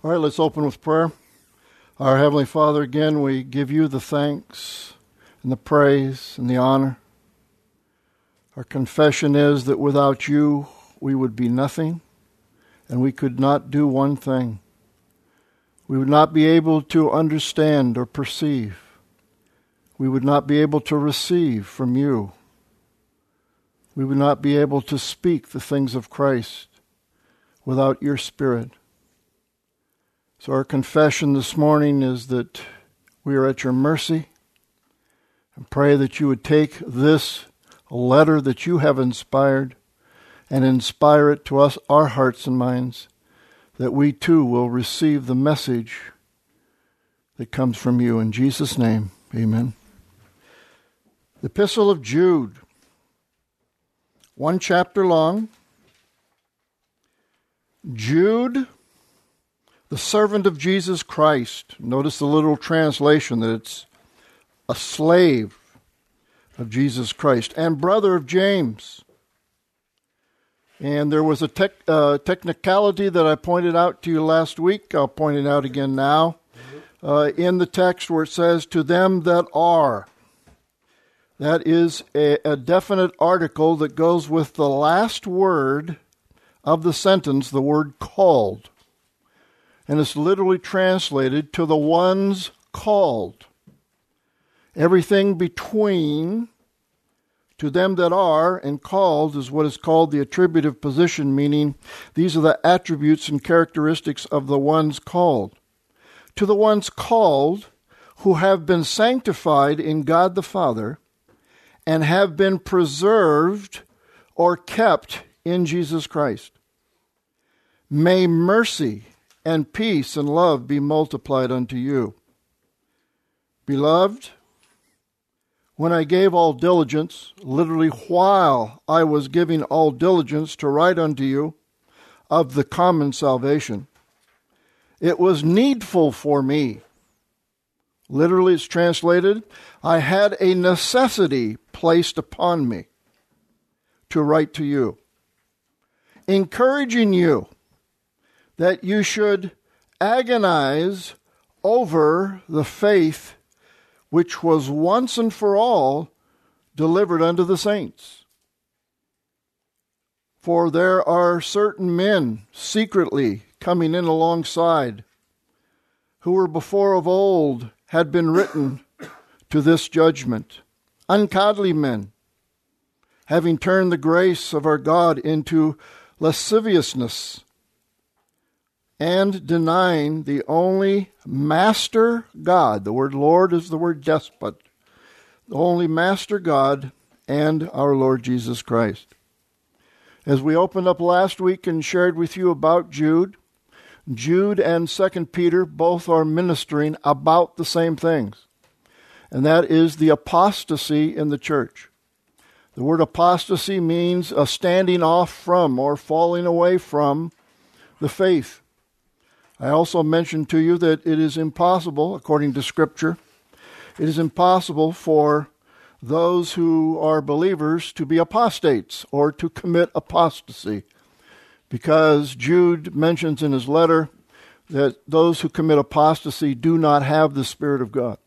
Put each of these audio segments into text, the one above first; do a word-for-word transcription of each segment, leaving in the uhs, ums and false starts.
All right, let's open with prayer. Our Heavenly Father, again, we give you the thanks and the praise and the honor. Our confession is that without you, we would be nothing, and we could not do one thing. We would not be able to understand or perceive. We would not be able to receive from you. We would not be able to speak the things of Christ without your Spirit. So our confession this morning is that we are at your mercy, and pray that you would take this letter that you have inspired and inspire it to us, our hearts and minds, that we too will receive the message that comes from you. In Jesus' name, amen. The Epistle of Jude, one chapter long. Jude, the servant of Jesus Christ. Notice the literal translation that it's a slave of Jesus Christ and brother of James. And there was a tech, uh, technicality that I pointed out to you last week. I'll point it out again now. Uh, in the text where it says, to them that are. That is a, a definite article that goes with the last word of the sentence, the word called. And it's literally translated to the ones called. Everything between to them that are and called is what is called the attributive position, meaning these are the attributes and characteristics of the ones called. To the ones called who have been sanctified in God the Father and have been preserved or kept in Jesus Christ. May mercy and peace and love be multiplied unto you. Beloved, when I gave all diligence, literally while I was giving all diligence to write unto you of the common salvation, it was needful for me. Literally it's translated, I had a necessity placed upon me to write to you, encouraging you that you should agonize over the faith which was once and for all delivered unto the saints. For there are certain men secretly coming in alongside, who were before of old had been written to this judgment, ungodly men, having turned the grace of our God into lasciviousness, and denying the only Master God. The word Lord is the word despot. The only Master God and our Lord Jesus Christ. As we opened up last week and shared with you about Jude, Jude and Second Peter both are ministering about the same things. And that is the apostasy in the church. The word apostasy means a standing off from or falling away from the faith. I also mentioned to you that it is impossible, according to Scripture, it is impossible for those who are believers to be apostates or to commit apostasy, because Jude mentions in his letter that those who commit apostasy do not have the Spirit of God.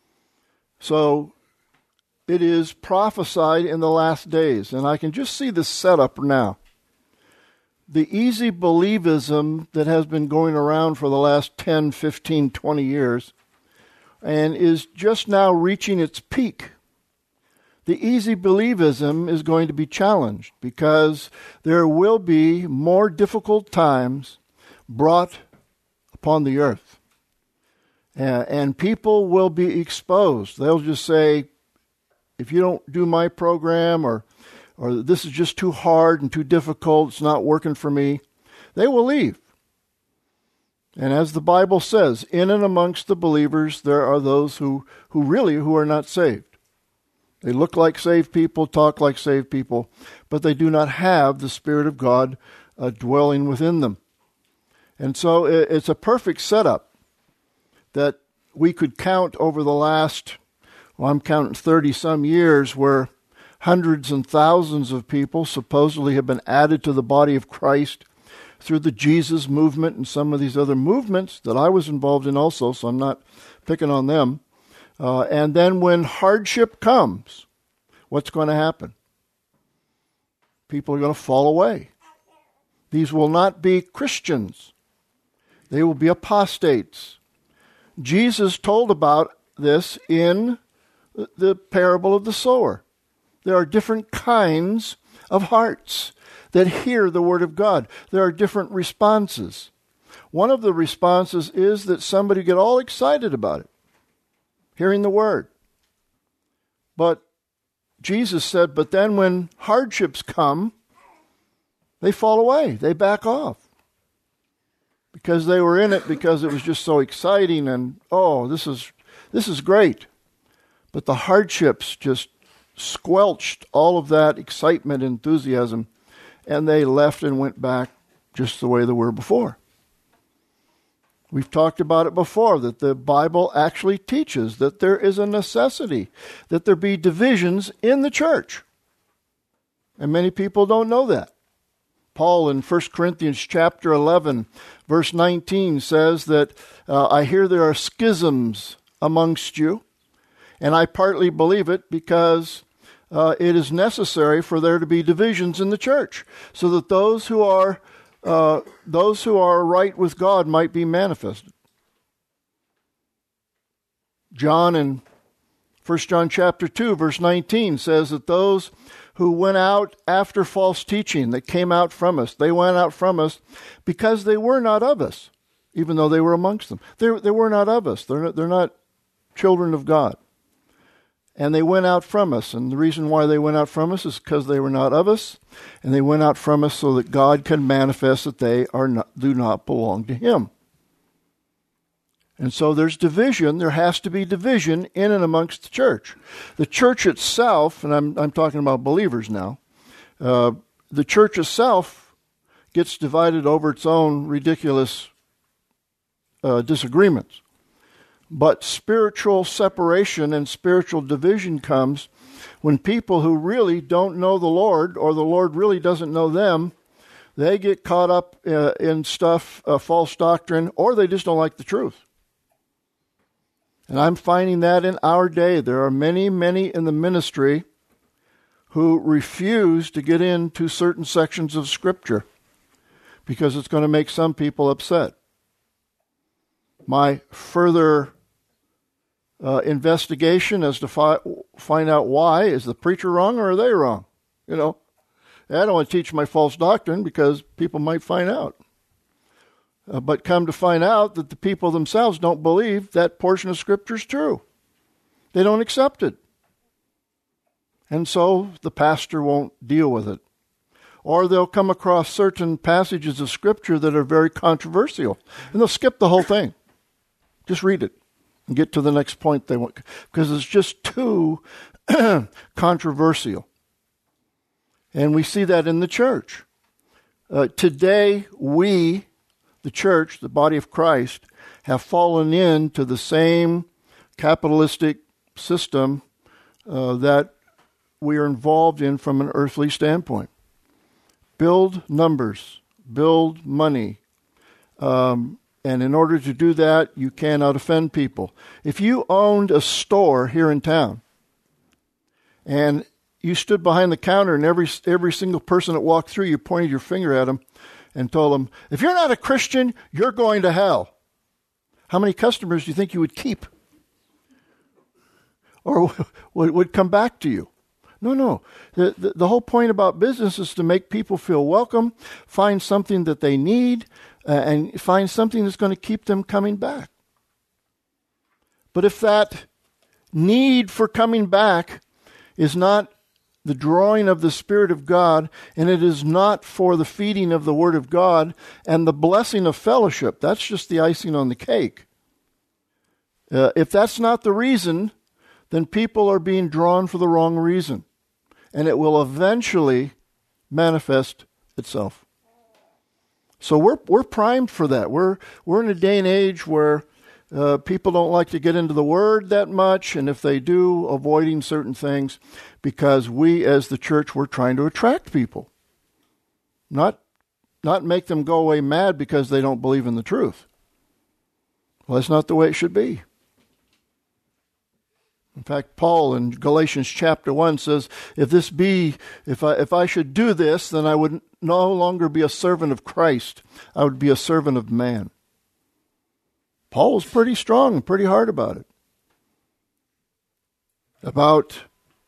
So it is prophesied in the last days, and I can just see this setup now. The easy believism that has been going around for the last ten, fifteen, twenty years and is just now reaching its peak. The easy believism is going to be challenged because there will be more difficult times brought upon the earth. Uh, and people will be exposed. They'll just say, if you don't do my program, or or this is just too hard and too difficult, it's not working for me, they will leave. And as the Bible says, in and amongst the believers, there are those who, who really who are not saved. They look like saved people, talk like saved people, but they do not have the Spirit of God uh, dwelling within them. And so it, it's a perfect setup that we could count over the last, well, I'm counting thirty-some years, where hundreds and thousands of people supposedly have been added to the body of Christ through the Jesus movement and some of these other movements that I was involved in also, so I'm not picking on them. Uh, and then when hardship comes, what's going to happen? People are going to fall away. These will not be Christians. They will be apostates. Jesus told about this in the parable of the sower. There are different kinds of hearts that hear the word of God. There are different responses. One of the responses is that somebody get all excited about it, hearing the word. But Jesus said, but then when hardships come, they fall away. They back off. Because they were in it because it was just so exciting and, oh, this is this is great. But the hardships just squelched all of that excitement, enthusiasm, and they left and went back just the way they were before. We've talked about it before, that the Bible actually teaches that there is a necessity that there be divisions in the church. And many people don't know that. Paul in First Corinthians chapter eleven, verse nineteen says that uh, I hear there are schisms amongst you, and I partly believe it because uh, it is necessary for there to be divisions in the church, so that those who are uh, those who are right with God might be manifested. John in First John chapter two, verse nineteen says that those who went out after false teaching that came out from us, they went out from us because they were not of us, even though they were amongst them. They, they were not of us. They're not, they're not children of God. And they went out from us. And the reason why they went out from us is because they were not of us. And they went out from us so that God can manifest that they are not, do not belong to Him. And so there's division. There has to be division in and amongst the church. The church itself, and I'm I'm talking about believers now, uh, the church itself gets divided over its own ridiculous uh, disagreements. But spiritual separation and spiritual division comes when people who really don't know the Lord, or the Lord really doesn't know them, they get caught up uh, in stuff, uh, false doctrine, or they just don't like the truth. And I'm finding that in our day. There are many, many in the ministry who refuse to get into certain sections of Scripture because it's going to make some people upset. My further uh, investigation as to fi- find out why, is the preacher wrong or are they wrong? You know, I don't want to teach my false doctrine because people might find out. Uh, but come to find out that the people themselves don't believe that portion of Scripture is true. They don't accept it. And so the pastor won't deal with it. Or they'll come across certain passages of Scripture that are very controversial, and they'll skip the whole thing. Just read it and get to the next point they want, because it's just too controversial. And we see that in the church. Uh, today, we... the church, the body of Christ, have fallen into the same capitalistic system uh, that we are involved in from an earthly standpoint. Build numbers, build money. Um, and in order to do that, you cannot offend people. If you owned a store here in town, and you stood behind the counter and every every single person that walked through, you pointed your finger at them, and told them, if you're not a Christian, you're going to hell. How many customers do you think you would keep? Or would come back to you? No, no. The, the, the whole point about business is to make people feel welcome, find something that they need, uh, and find something that's going to keep them coming back. But if that need for coming back is not the drawing of the Spirit of God, and it is not for the feeding of the Word of God and the blessing of fellowship, that's just the icing on the cake. Uh, if that's not the reason, then people are being drawn for the wrong reason, and it will eventually manifest itself. So we're we're primed for that. We're we're in a day and age where Uh, people don't like to get into the Word that much, and if they do, avoiding certain things, because we as the church, we're trying to attract people. Not not make them go away mad because they don't believe in the truth. Well, that's not the way it should be. In fact, Paul in Galatians chapter one says, if this be, if I, if I should do this, then I would no longer be a servant of Christ. I would be a servant of man. Paul was pretty strong and pretty hard about it. About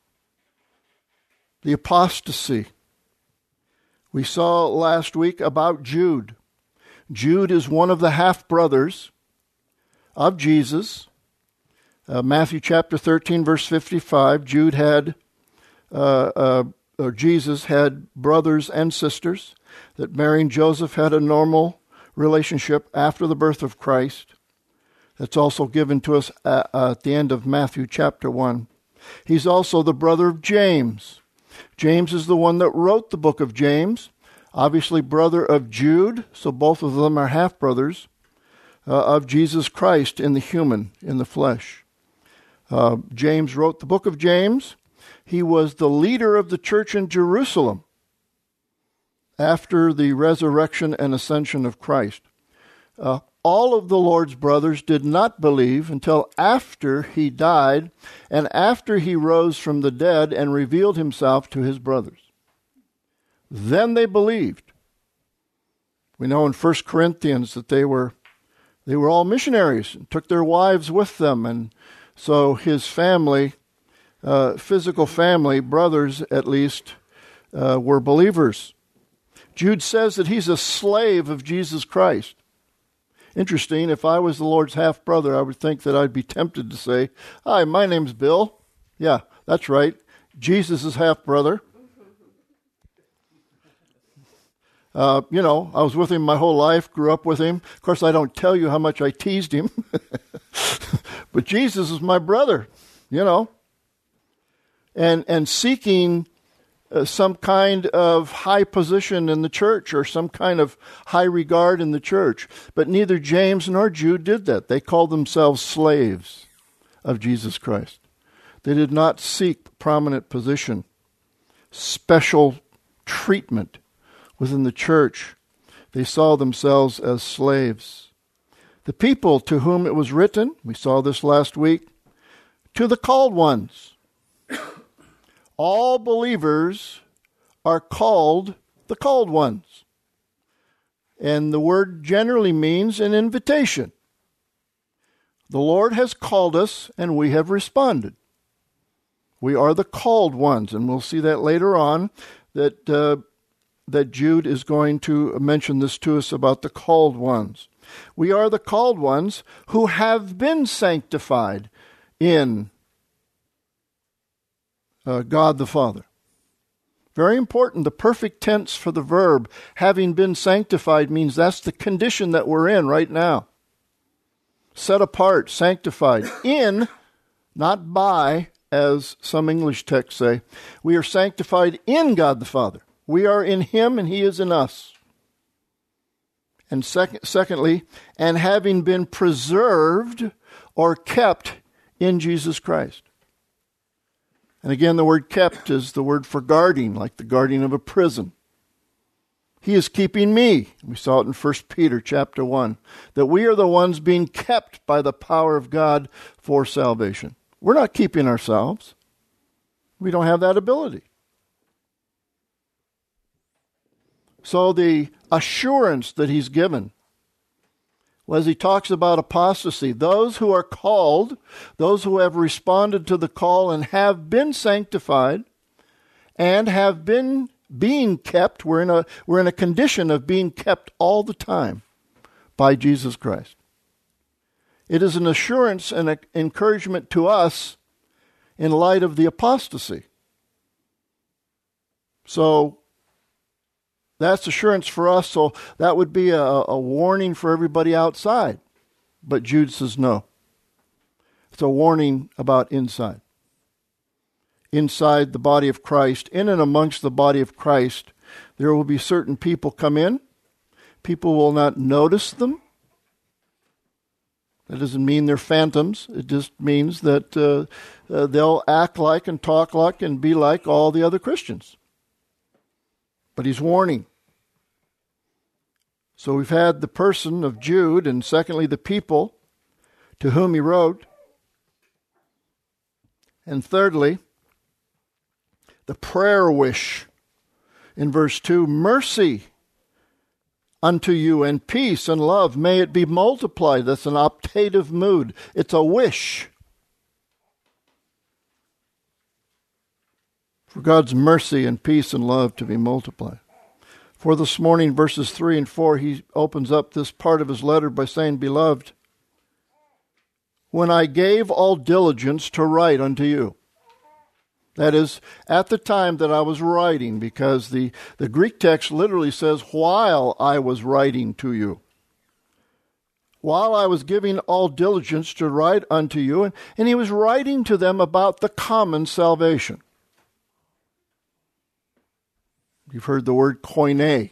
the apostasy. We saw last week about Jude. Jude is one of the half-brothers of Jesus. Uh, Matthew chapter thirteen, verse fifty-five, Jude had, uh, uh, or Jesus had brothers and sisters, that Mary and Joseph had a normal relationship after the birth of Christ. That's also given to us at, uh, at the end of Matthew chapter one. He's also the brother of James. James is the one that wrote the book of James, obviously brother of Jude, so both of them are half-brothers uh, of Jesus Christ in the human, in the flesh. Uh, James wrote the book of James. He was the leader of the church in Jerusalem after the resurrection and ascension of Christ. Uh, all of the Lord's brothers did not believe until after he died and after he rose from the dead and revealed himself to his brothers. Then they believed. We know in First Corinthians that they were they were all missionaries and took their wives with them, and so his family, uh, physical family, brothers at least, uh, were believers. Jude says that he's a slave of Jesus Christ. Interesting, if I was the Lord's half-brother, I would think that I'd be tempted to say, hi, my name's Bill. Yeah, that's right. Jesus' half-brother. Uh, you know, I was with him my whole life, grew up with him. Of course, I don't tell you how much I teased him. But Jesus is my brother, you know. And and seeking uh, some kind of high position in the church or some kind of high regard in the church. But neither James nor Jude did that. They called themselves slaves of Jesus Christ. They did not seek prominent position, special treatment within the church. They saw themselves as slaves. The people to whom it was written, we saw this last week, to the called ones. All believers are called the called ones. And the word generally means an invitation. The Lord has called us and we have responded. We are the called ones, and we'll see that later on, that uh, that Jude is going to mention this to us about the called ones. We are the called ones who have been sanctified in uh, God the Father. Very important, the perfect tense for the verb, having been sanctified, means that's the condition that we're in right now. Set apart, sanctified, in, not by, as some English texts say. We are sanctified in God the Father. We are in Him and He is in us. And sec- secondly, and having been preserved or kept in Jesus Christ. And again, the word kept is the word for guarding, like the guarding of a prison. He is keeping me. We saw it in First Peter chapter one, that we are the ones being kept by the power of God for salvation. We're not keeping ourselves. We don't have that ability. So the assurance that he's given, well, as he talks about apostasy, those who are called, those who have responded to the call and have been sanctified and have been being kept, we're in a we're in a condition of being kept all the time by Jesus Christ. It is an assurance and an encouragement to us in light of the apostasy. So that's assurance for us, so that would be a, a warning for everybody outside. But Jude says no. It's a warning about inside. Inside the body of Christ, in and amongst the body of Christ, there will be certain people come in. People will not notice them. That doesn't mean they're phantoms. It just means that uh, uh, they'll act like and talk like and be like all the other Christians. But he's warning. So we've had the person of Jude, and secondly, the people to whom he wrote. And thirdly, the prayer wish in verse two, mercy unto you and peace and love, may it be multiplied. That's an optative mood. It's a wish for God's mercy and peace and love to be multiplied. For this morning, verses three and four, he opens up this part of his letter by saying, Beloved, when I gave all diligence to write unto you. That is, at the time that I was writing, because the, the Greek text literally says, while I was writing to you. While I was giving all diligence to write unto you, and, and he was writing to them about the common salvation. You've heard the word koine.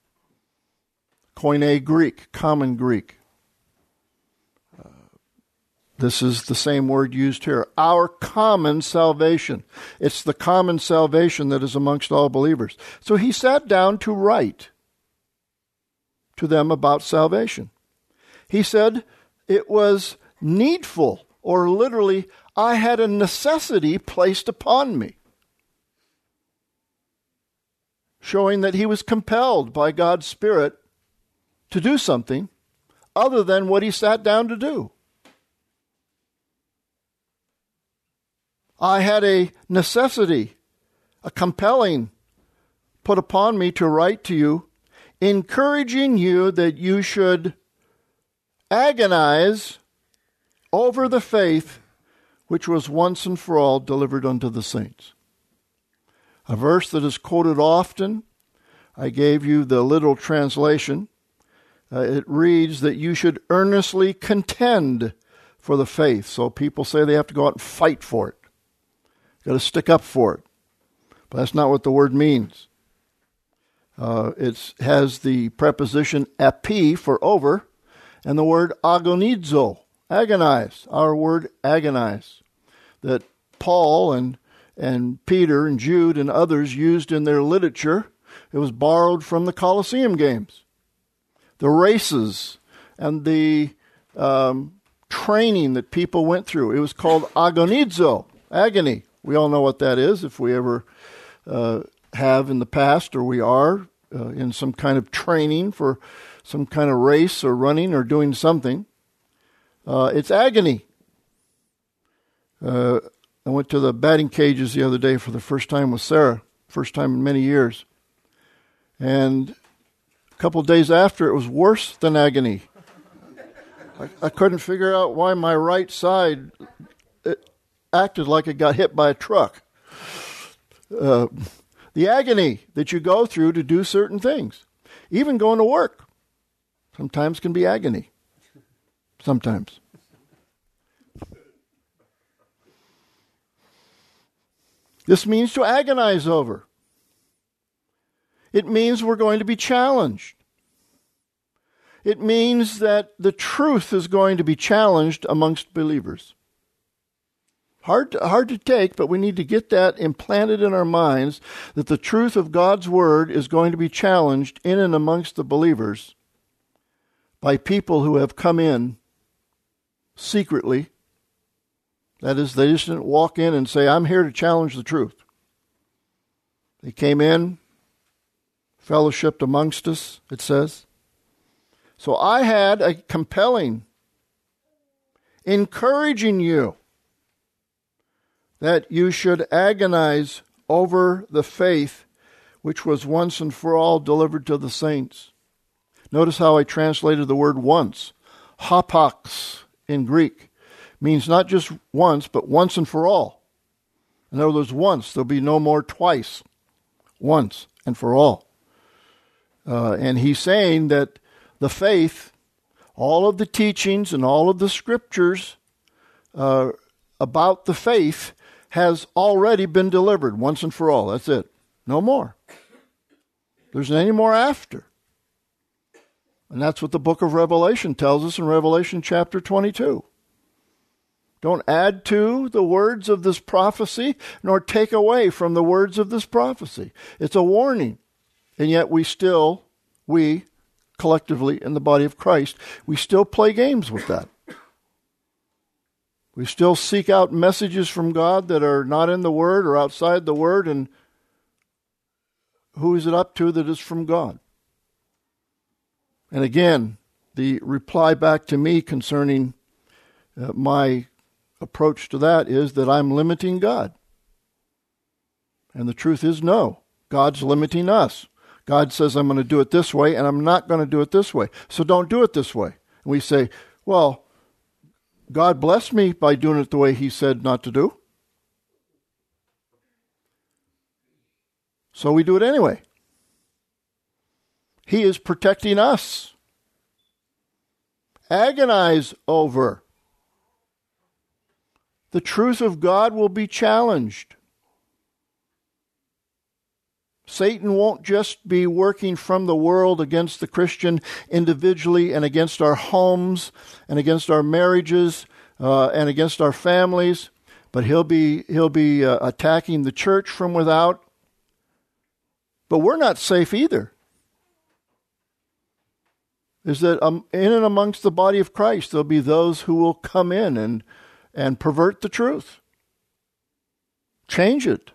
Koine Greek, common Greek. This is the same word used here. Our common salvation. It's the common salvation that is amongst all believers. So he sat down to write to them about salvation. He said it was needful, or literally, I had a necessity placed upon me, showing that he was compelled by God's Spirit to do something other than what he sat down to do. I had a necessity, a compelling put upon me to write to you, encouraging you that you should agonize over the faith which was once and for all delivered unto the saints. A verse that is quoted often. I gave you the literal translation. Uh, it reads that you should earnestly contend for the faith. So people say they have to go out and fight for it. Got to stick up for it. But that's not what the word means. Uh, it has the preposition epi for over, and the word agonizo, agonize, our word agonize, that Paul and, and Peter and Jude and others used in their literature. It was borrowed from the Colosseum games, the races, and the um, training that people went through. It was called agonizo, agony. We all know what that is if we ever uh, have in the past, or we are uh, in some kind of training for some kind of race or running or doing something. Uh, it's agony. Uh, I went to the batting cages the other day for the first time with Sarah, first time in many years. And a couple of days after, it was worse than agony. I, I couldn't figure out why my right side it acted like it got hit by a truck. Uh, the agony that you go through to do certain things, even going to work, sometimes can be agony. Sometimes. This means to agonize over. It means we're going to be challenged. It means that the truth is going to be challenged amongst believers. Hard to, hard to take, but we need to get that implanted in our minds, that the truth of God's Word is going to be challenged in and amongst the believers by people who have come in secretly. That is, they just didn't walk in and say, I'm here to challenge the truth. They came in, fellowshiped amongst us, it says. So I had a compelling, encouraging you that you should agonize over the faith which was once and for all delivered to the saints. Notice how I translated the word once. Hapax in Greek means not just once, but once and for all. In other words, once. There'll be no more twice. Once and for all. Uh, and he's saying that the faith, all of the teachings and all of the scriptures uh, about the faith has already been delivered once and for all. That's it. No more. There's any more after. And that's what the book of Revelation tells us in Revelation chapter twenty-two. Don't add to the words of this prophecy, nor take away from the words of this prophecy. It's a warning. And yet we still, we, collectively in the body of Christ, we still play games with that. We still seek out messages from God that are not in the Word or outside the Word, and who is it up to that is from God? And again, the reply back to me concerning uh, my approach to that is that I'm limiting God. And the truth is no. God's limiting us. God says, I'm going to do it this way, and I'm not going to do it this way. So don't do it this way. And we say, well, God blessed me by doing it the way He said not to do. So we do it anyway. He is protecting us. Agonize over. The truth of God will be challenged. Satan won't just be working from the world against the Christian individually and against our homes and against our marriages uh, and against our families, but he'll be he'll be uh, attacking the church from without. But we're not safe either. Is that um, in and amongst the body of Christ, there'll be those who will come in and and pervert the truth, change it,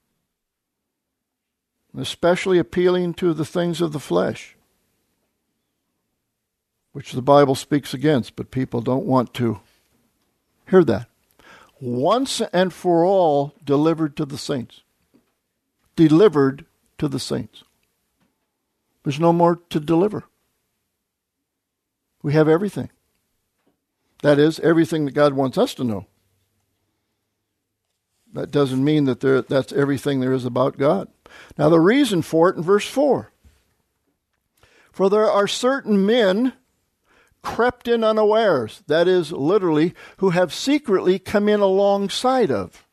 especially appealing to the things of the flesh, which the Bible speaks against, but people don't want to hear that. Once and for all delivered to the saints. Delivered to the saints. There's no more to deliver. We have everything. That is, everything that God wants us to know. That doesn't mean that there, that's everything there is about God. Now, the reason for it in verse four. For there are certain men crept in unawares, that is, literally, who have secretly come in alongside of.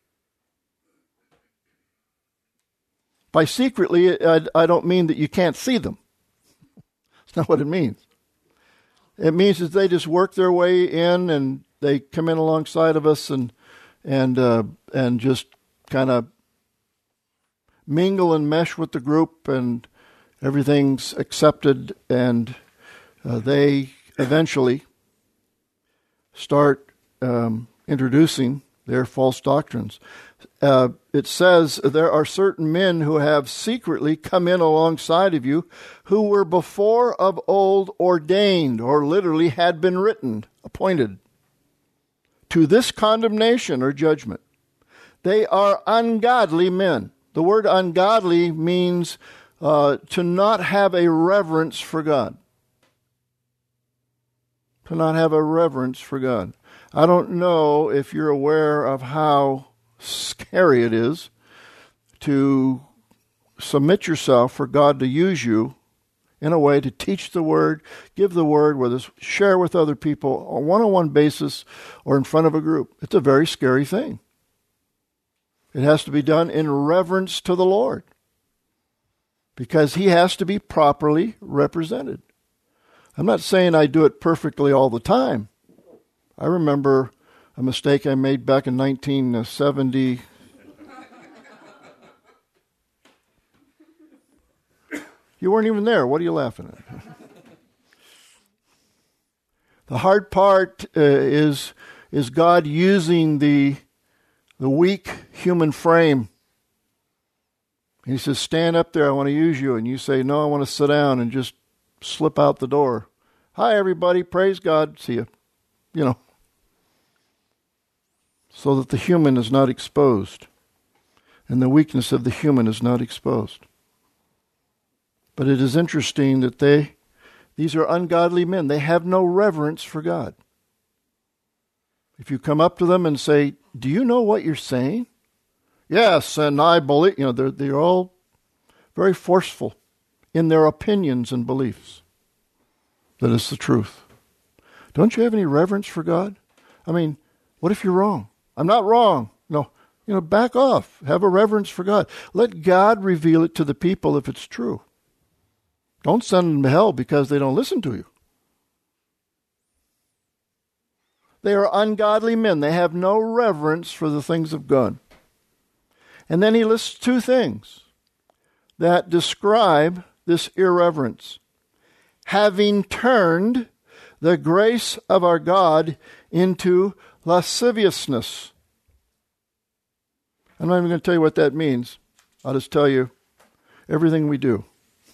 By secretly, I, I don't mean that you can't see them. That's not what it means. It means that they just work their way in and they come in alongside of us and and uh, and just kind of mingle and mesh with the group, and everything's accepted, and uh, they eventually start um, introducing their false doctrines. Uh, it says there are certain men who have secretly come in alongside of you who were before of old ordained, or literally had been written, appointed, to this condemnation or judgment. They are ungodly men. The word ungodly means uh, to not have a reverence for God. To not have a reverence for God. I don't know if you're aware of how scary it is to submit yourself for God to use you in a way to teach the Word, give the Word, whether it's share with other people on a one-on-one basis or in front of a group. It's a very scary thing. It has to be done in reverence to the Lord because He has to be properly represented. I'm not saying I do it perfectly all the time. I remember a mistake I made back in nineteen seventy. You weren't even there. What are you laughing at? The hard part uh, is is God using the the weak human frame. He says, stand up there, I want to use you. And you say, no, I want to sit down, and just slip out the door. Hi, everybody. Praise God. See you. You know. So that the human is not exposed. And the weakness of the human is not exposed. But it is interesting that they, these are ungodly men. They have no reverence for God. If you come up to them and say, do you know what you're saying? Yes, and I believe, you know, they're, they're all very forceful in their opinions and beliefs. That is the truth. Don't you have any reverence for God? I mean, what if you're wrong? I'm not wrong. No, you know, back off. Have a reverence for God. Let God reveal it to the people if it's true. Don't send them to hell because they don't listen to you. They are ungodly men. They have no reverence for the things of God. And then he lists two things that describe this irreverence. having turned the grace of our God into lasciviousness. I'm not even going to tell you what that means. I'll just tell you everything we do.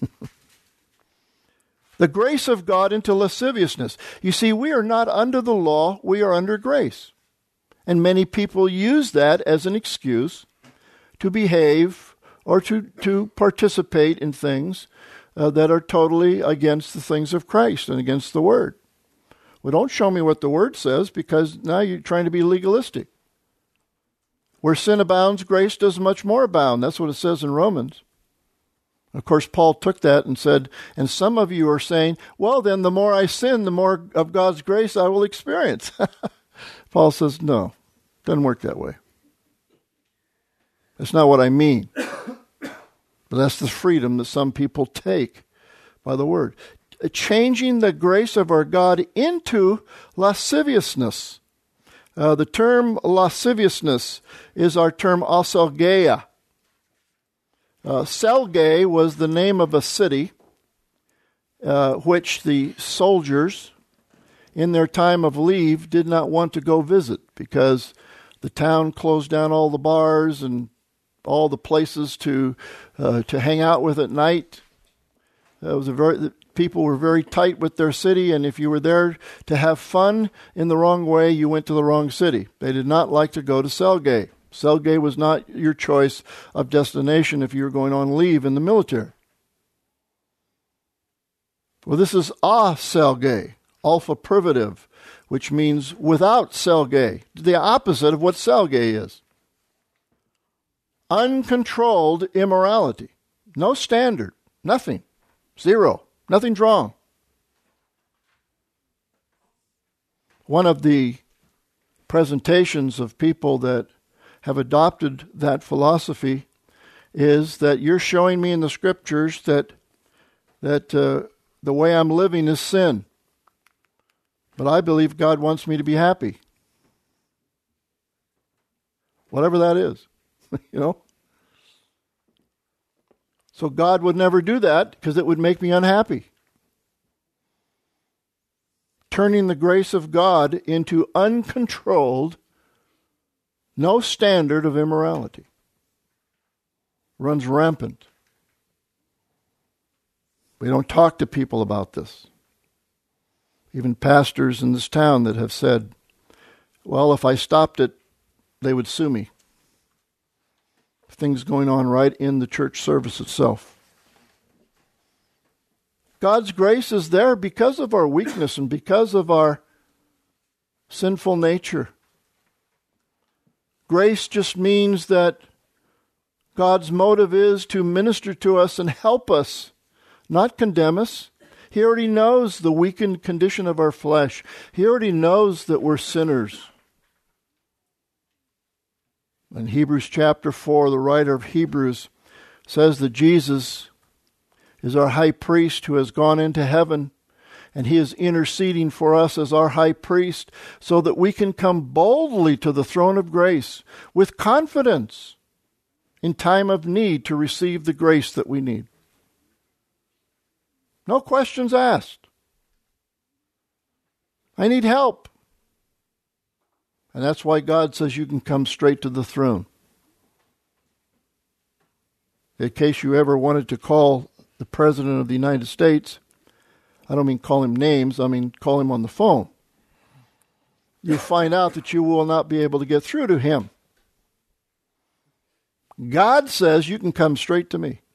The grace of God into lasciviousness. You see, we are not under the law, we are under grace. And many people use that as an excuse to behave or to, to participate in things uh, that are totally against the things of Christ and against the Word. Well, don't show me what the Word says, because now you're trying to be legalistic. Where sin abounds, grace does much more abound. That's what it says in Romans. Of course, Paul took that and said, and some of you are saying, well, then the more I sin, the more of God's grace I will experience. Paul says, no, it doesn't work that way. That's not what I mean. But that's the freedom that some people take by the word. Changing the grace of our God into lasciviousness. Uh, the term lasciviousness is our term aselgeia. Uh, Selge was the name of a city uh, which the soldiers, in their time of leave, did not want to go visit because the town closed down all the bars and all the places to uh, to hang out with at night. Uh, it was a very the people were very tight with their city, and if you were there to have fun in the wrong way, you went to the wrong city. They did not like to go to Selge. Selge was not your choice of destination if you were going on leave in the military. Well, this is a Selge, alpha privative, which means without Selge, the opposite of what Selge is. Uncontrolled immorality. No standard. Nothing. Zero. Nothing's wrong. One of the presentations of people that have adopted that philosophy is that you're showing me in the scriptures that that uh, the way I'm living is sin. But I believe God wants me to be happy. Whatever that is, you know. So God would never do that because it would make me unhappy. Turning the grace of God into uncontrolled, no standard of immorality. Runs rampant. We don't talk to people about this. Even pastors in this town that have said, well, if I stopped it, they would sue me. Things going on right in the church service itself. God's grace is there because of our weakness and because of our sinful nature. Grace just means that God's motive is to minister to us and help us, not condemn us. He already knows the weakened condition of our flesh. He already knows that we're sinners. In Hebrews chapter four, the writer of Hebrews says that Jesus is our high priest who has gone into heaven, and he is interceding for us as our high priest so that we can come boldly to the throne of grace with confidence in time of need to receive the grace that we need. No questions asked. I need help. And that's why God says you can come straight to the throne. In case you ever wanted to call the President of the United States, I don't mean call him names, I mean call him on the phone. You find out that you will not be able to get through to him. God says you can come straight to me.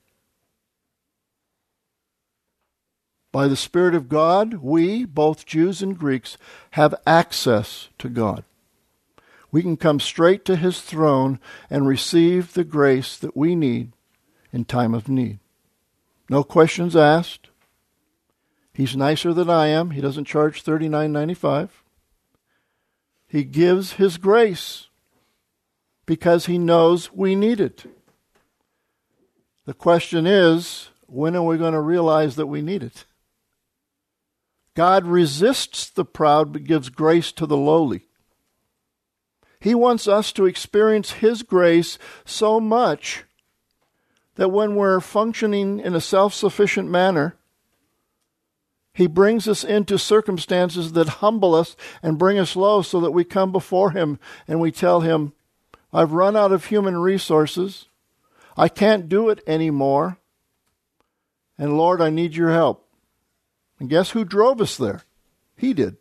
By the Spirit of God, we, both Jews and Greeks, have access to God. We can come straight to his throne and receive the grace that we need in time of need. No questions asked. He's nicer than I am. He doesn't charge thirty-nine ninety-five. He gives his grace because he knows we need it. The question is, when are we going to realize that we need it? God resists the proud but gives grace to the lowly. He wants us to experience his grace so much that when we're functioning in a self-sufficient manner, He brings us into circumstances that humble us and bring us low so that we come before Him and we tell Him, I've run out of human resources. I can't do it anymore. And Lord, I need your help. And guess who drove us there? He did.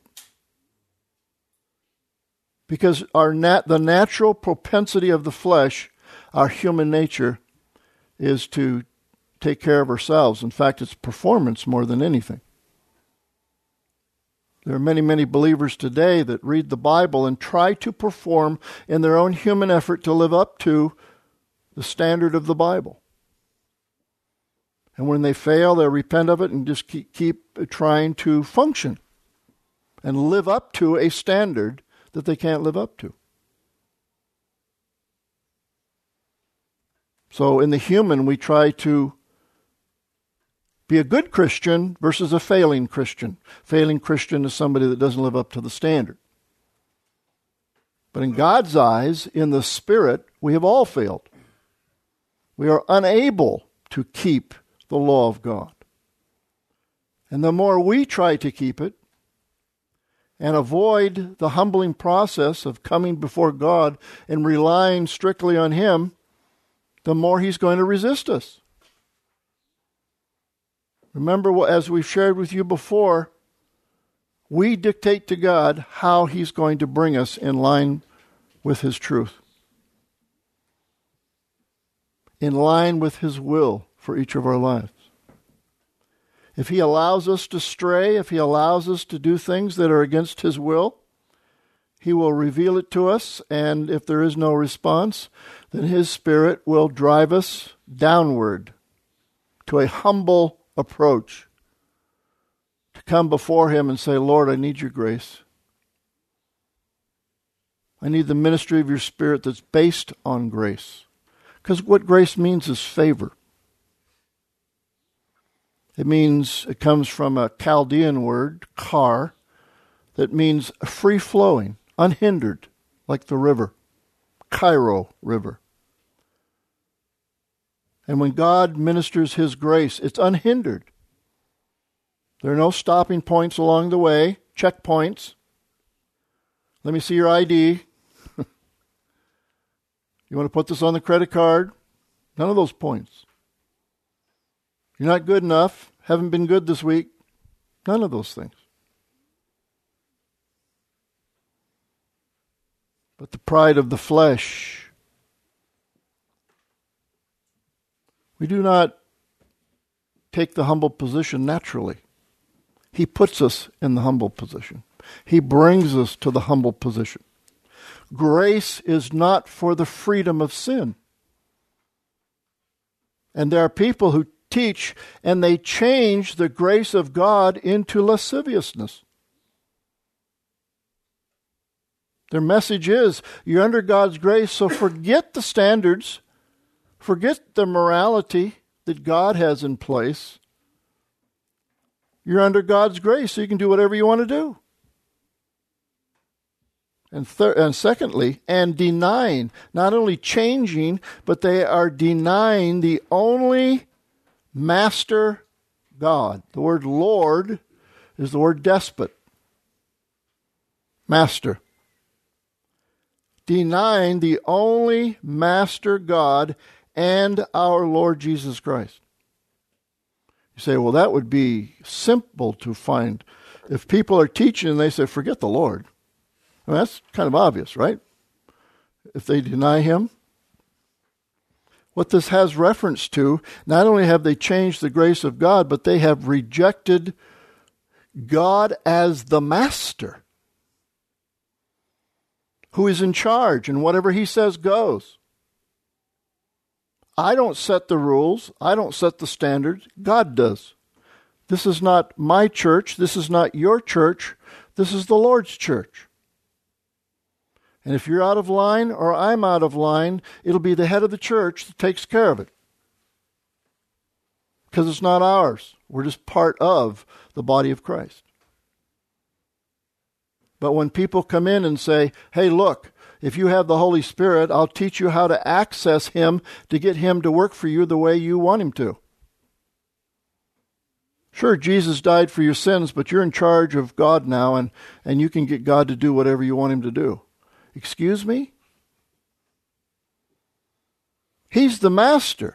Because our nat- the natural propensity of the flesh, our human nature, is to take care of ourselves. In fact, it's performance more than anything. There are many, many believers today that read the Bible and try to perform in their own human effort to live up to the standard of the Bible. And when they fail, they repent of it and just keep, keep trying to function and live up to a standard that they can't live up to. So in the human, we try to be a good Christian versus a failing Christian. Failing Christian is somebody that doesn't live up to the standard. But in God's eyes, in the Spirit, we have all failed. We are unable to keep the law of God. And the more we try to keep it and avoid the humbling process of coming before God and relying strictly on Him, the more He's going to resist us. Remember, as we've shared with you before, we dictate to God how He's going to bring us in line with His truth, in line with His will for each of our lives. If He allows us to stray, if He allows us to do things that are against His will, He will reveal it to us, and if there is no response, then His Spirit will drive us downward to a humble approach, to come before Him and say, Lord, I need your grace. I need the ministry of your Spirit that's based on grace. Because what grace means is favor. It means, it comes from a Chaldean word, kar, that means free-flowing, unhindered, like the river, Cairo River. And when God ministers His grace, it's unhindered. There are no stopping points along the way, checkpoints. Let me see your I D. You want to put this on the credit card? None of those points. You're not good enough, haven't been good this week. None of those things. But the pride of the flesh. We do not take the humble position naturally. He puts us in the humble position. He brings us to the humble position. Grace is not for the freedom of sin. And there are people who teach and they change the grace of God into lasciviousness. Their message is, you're under God's grace, so forget the standards, forget the morality that God has in place. You're under God's grace, so you can do whatever you want to do. And, thir- and secondly, and denying, not only changing, but they are denying the only master God. The word Lord is the word despot. Master. Denying the only master God and our Lord Jesus Christ. You say, well, that would be simple to find. If people are teaching and they say, forget the Lord. I mean, that's kind of obvious, right? If they deny Him. What this has reference to, not only have they changed the grace of God, but they have rejected God as the master, who is in charge, and whatever He says goes. I don't set the rules. I don't set the standards. God does. This is not my church. This is not your church. This is the Lord's church. And if you're out of line or I'm out of line, it'll be the head of the church that takes care of it. Because it's not ours. We're just part of the body of Christ. But when people come in and say, hey, look, if you have the Holy Spirit, I'll teach you how to access Him to get Him to work for you the way you want Him to. Sure, Jesus died for your sins, but you're in charge of God now, and, and you can get God to do whatever you want him to do. Excuse me? He's the master.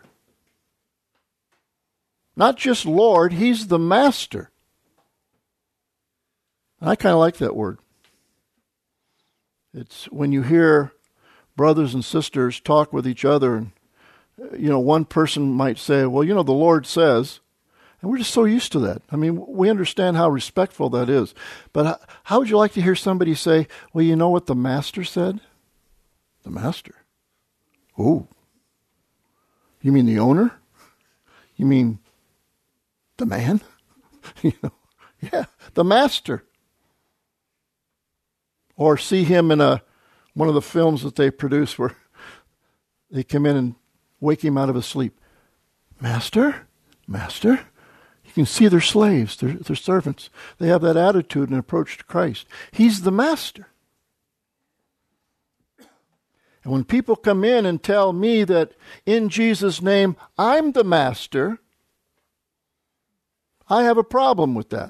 Not just Lord, he's the master. And I kind of like that word. It's when you hear brothers and sisters talk with each other, and you know, one person might say, well, you know, the Lord says, and we're just so used to that. I mean, we understand how respectful that is. But how would you like to hear somebody say, well, you know what the master said? The master. Ooh. You mean the owner? You mean the man? You know, yeah, the master. Or see him in a one of the films that they produce where they come in and wake him out of his sleep. Master? Master? You can see they're slaves, they're, they're servants. They have that attitude and approach to Christ. He's the master. And when people come in and tell me that in Jesus' name I'm the master, I have a problem with that.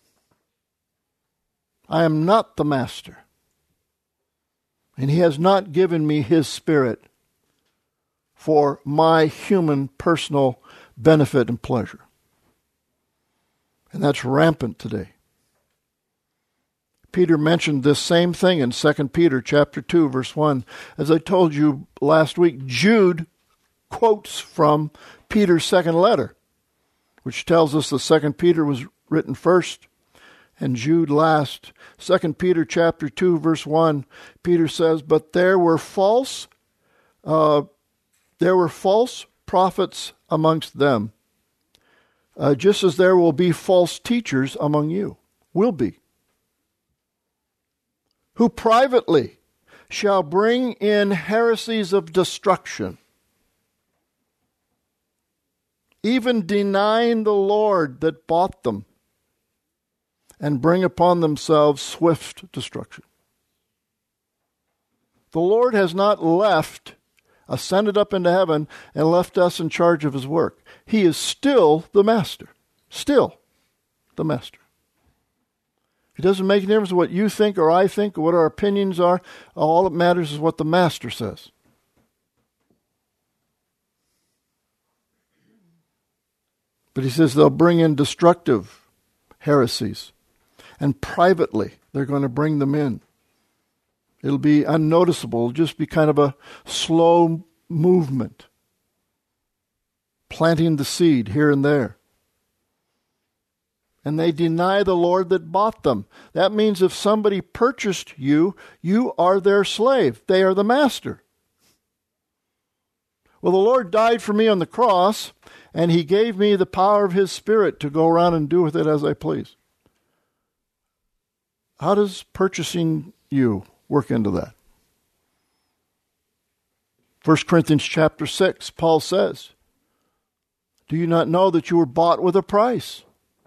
I am not the master. And he has not given me his spirit for my human personal benefit and pleasure. And that's rampant today. Peter mentioned this same thing in Second Peter chapter two, verse one. As I told you last week, Jude quotes from Peter's second letter, which tells us that Second Peter was written first and Jude last. Second Peter chapter two, verse one, Peter says, but there were false, uh, there were false prophets amongst them, uh, just as there will be false teachers among you, will be, who privately shall bring in heresies of destruction, even denying the Lord that bought them, and bring upon themselves swift destruction. The Lord has not left, ascended up into heaven, and left us in charge of his work. He is still the master. Still the master. It doesn't make any difference what you think or I think or what our opinions are. All that matters is what the master says. But he says they'll bring in destructive heresies. And privately, they're going to bring them in. It'll be unnoticeable. It'll just be kind of a slow movement. Planting the seed here and there. And they deny the Lord that bought them. That means if somebody purchased you, you are their slave. They are the master. Well, the Lord died for me on the cross, and he gave me the power of his Spirit to go around and do with it as I please. How does purchasing you work into that? First Corinthians chapter six, Paul says, do you not know that you were bought with a price?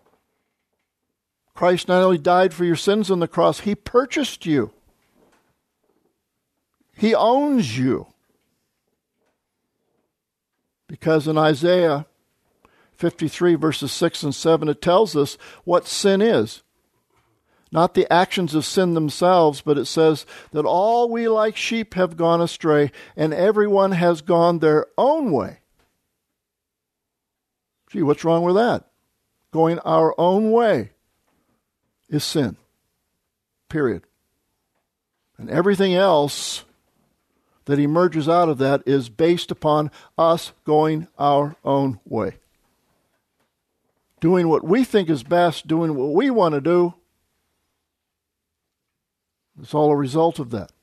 Christ not only died for your sins on the cross, he purchased you. He owns you. Because in Isaiah fifty-three, verses six and seven, it tells us what sin is. Not the actions of sin themselves, but it says that all we like sheep have gone astray, and everyone has gone their own way. Gee, what's wrong with that? Going our own way is sin. Period. And everything else that emerges out of that is based upon us going our own way. Doing what we think is best, doing what we want to do. It's all a result of that.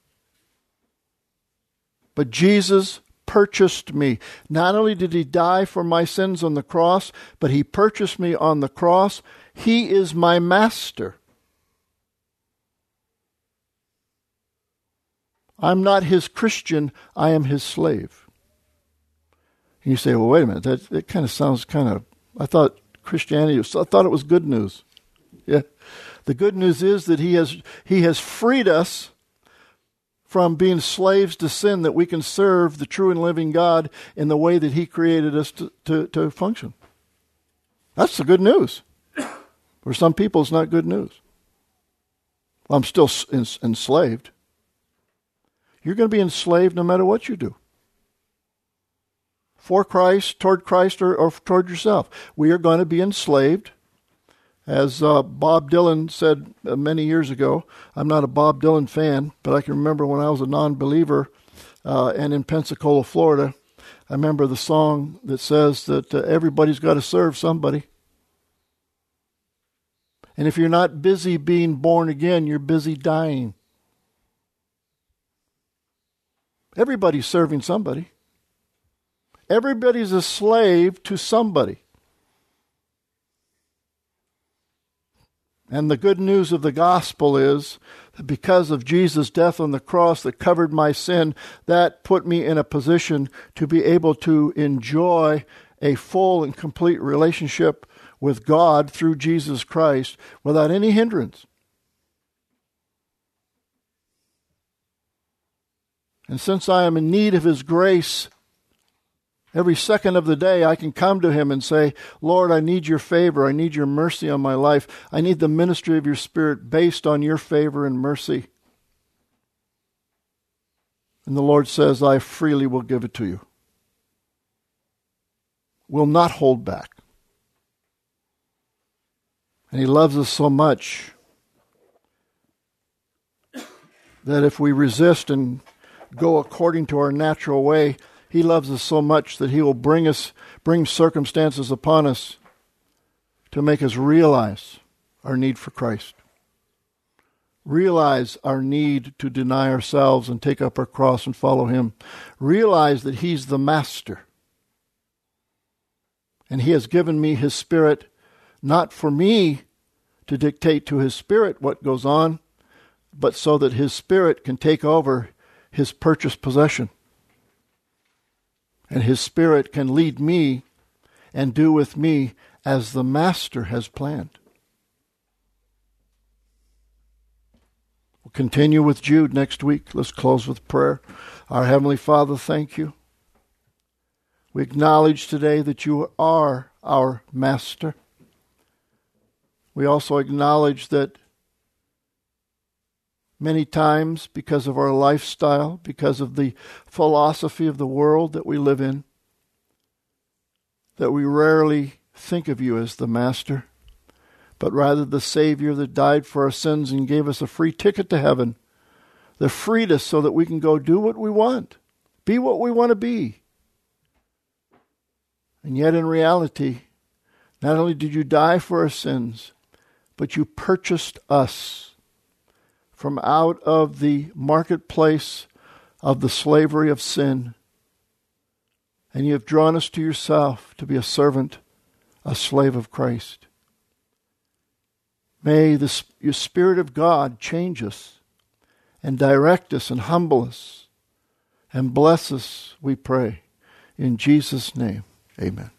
But Jesus purchased me. Not only did he die for my sins on the cross, but he purchased me on the cross. He is my master. I'm not his Christian, I am his slave. And you say, well, wait a minute, that, that kind of sounds kind of, I thought Christianity, was, I thought it was good news. Yeah. The good news is that he has he has freed us from being slaves to sin, that we can serve the true and living God in the way that he created us to, to, to function. That's the good news. For some people, it's not good news. Well, I'm still enslaved. You're going to be enslaved no matter what you do. For Christ, toward Christ, or, or toward yourself. We are going to be enslaved. As uh, Bob Dylan said uh, many years ago, I'm not a Bob Dylan fan, but I can remember when I was a non-believer uh, and in Pensacola, Florida, I remember the song that says that uh, everybody's got to serve somebody. And if you're not busy being born again, you're busy dying. Everybody's serving somebody. Everybody's a slave to somebody. And the good news of the gospel is that because of Jesus' death on the cross that covered my sin, that put me in a position to be able to enjoy a full and complete relationship with God through Jesus Christ without any hindrance. And since I am in need of His grace, every second of the day I can come to Him and say, Lord, I need your favor. I need your mercy on my life. I need the ministry of your Spirit based on your favor and mercy. And the Lord says, I freely will give it to you. Will not hold back. And He loves us so much that if we resist and go according to our natural way, He loves us so much that He will bring us, bring circumstances upon us to make us realize our need for Christ. Realize our need to deny ourselves and take up our cross and follow Him. Realize that He's the Master. And He has given me His Spirit, not for me to dictate to His Spirit what goes on, but so that His Spirit can take over His purchased possession. And His Spirit can lead me and do with me as the Master has planned. We'll continue with Jude next week. Let's close with prayer. Our Heavenly Father, thank you. We acknowledge today that you are our Master. We also acknowledge that many times, because of our lifestyle, because of the philosophy of the world that we live in, that we rarely think of you as the Master, but rather the Savior that died for our sins and gave us a free ticket to heaven, that freed us so that we can go do what we want, be what we want to be. And yet in reality, not only did you die for our sins, but you purchased us from out of the marketplace of the slavery of sin. And you have drawn us to yourself to be a servant, a slave of Christ. May the your Spirit of God change us and direct us and humble us and bless us, we pray. In Jesus' name, amen.